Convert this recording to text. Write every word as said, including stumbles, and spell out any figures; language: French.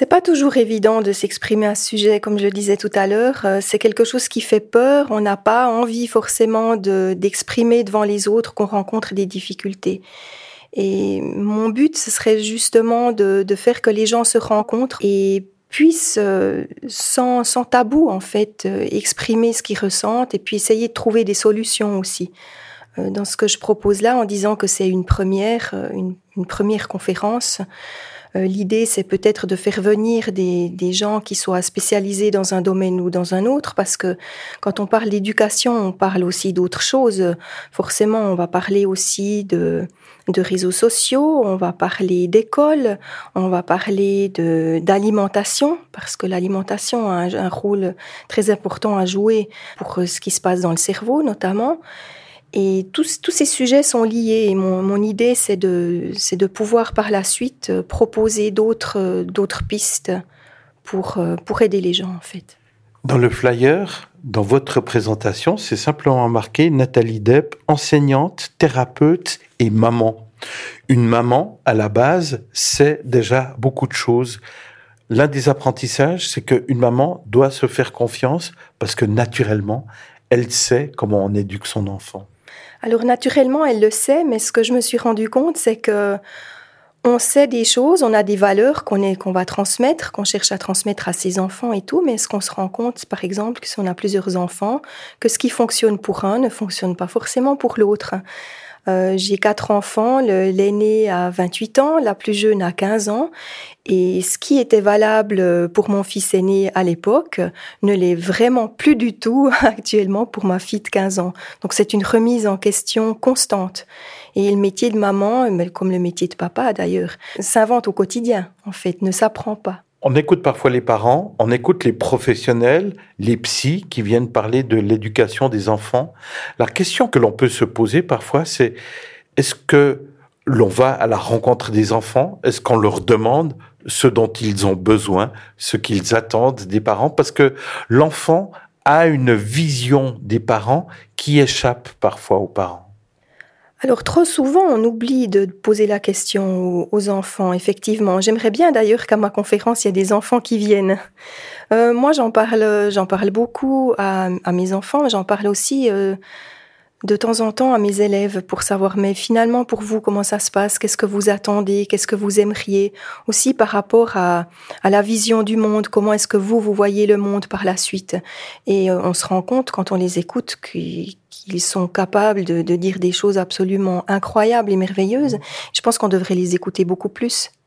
C'est pas toujours évident de s'exprimer à ce sujet, comme je le disais tout à l'heure. Euh, C'est quelque chose qui fait peur. On n'a pas envie forcément de, d'exprimer devant les autres qu'on rencontre des difficultés. Et mon but, ce serait justement de, de faire que les gens se rencontrent et puissent, euh, sans, sans tabou, en fait, euh, exprimer ce qu'ils ressentent et puis essayer de trouver des solutions aussi. Euh, dans ce que je propose là, en disant que c'est une première, euh, une, une première conférence, Euh, l'idée, c'est peut-être de faire venir des, des gens qui soient spécialisés dans un domaine ou dans un autre, parce que quand on parle d'éducation, on parle aussi d'autres choses. Forcément, on va parler aussi de, de réseaux sociaux, on va parler d'école, on va parler de, d'alimentation, parce que l'alimentation a un, un rôle très important à jouer pour ce qui se passe dans le cerveau, notamment. Et tous, tous ces sujets sont liés. Et mon, mon idée, c'est de, c'est de pouvoir par la suite proposer d'autres, d'autres pistes pour, pour aider les gens, en fait. Dans le flyer, dans votre présentation, c'est simplement marqué Nathalie Deppe, enseignante, thérapeute et maman. Une maman, à la base, c'est déjà beaucoup de choses. L'un des apprentissages, c'est qu'une maman doit se faire confiance parce que naturellement, elle sait comment on éduque son enfant. Alors naturellement, elle le sait, mais ce que je me suis rendu compte, c'est que on sait des choses, on a des valeurs qu'on est, qu'on va transmettre, qu'on cherche à transmettre à ses enfants et tout, mais est-ce qu'on se rend compte, par exemple, que si on a plusieurs enfants, que ce qui fonctionne pour un ne fonctionne pas forcément pour l'autre. Euh, j'ai quatre enfants, le, l'aîné a vingt-huit ans, la plus jeune a quinze ans, et ce qui était valable pour mon fils aîné à l'époque ne l'est vraiment plus du tout actuellement pour ma fille de quinze ans. Donc c'est une remise en question constante. Et le métier de maman, comme le métier de papa d'ailleurs, s'invente au quotidien, en fait, ne s'apprend pas. On écoute parfois les parents, on écoute les professionnels, les psys qui viennent parler de l'éducation des enfants. La question que l'on peut se poser parfois, c'est est-ce que l'on va à la rencontre des enfants? Est-ce qu'on leur demande ce dont ils ont besoin, ce qu'ils attendent des parents? Parce que l'enfant a une vision des parents qui échappe parfois aux parents. Alors trop souvent, on oublie de poser la question aux enfants, effectivement. J'aimerais bien d'ailleurs qu'à ma conférence, il y ait des enfants qui viennent. Euh, moi, j'en parle, j'en parle beaucoup à, à mes enfants, j'en parle aussi euh, de temps en temps à mes élèves pour savoir, mais finalement, pour vous, comment ça se passe? Qu'est-ce que vous attendez? Qu'est-ce que vous aimeriez? Aussi par rapport à, à la vision du monde, comment est-ce que vous, vous voyez le monde par la suite? Et euh, on se rend compte, quand on les écoute, qu'ils qu'ils sont capables de, de dire des choses absolument incroyables et merveilleuses. Je pense qu'on devrait les écouter beaucoup plus.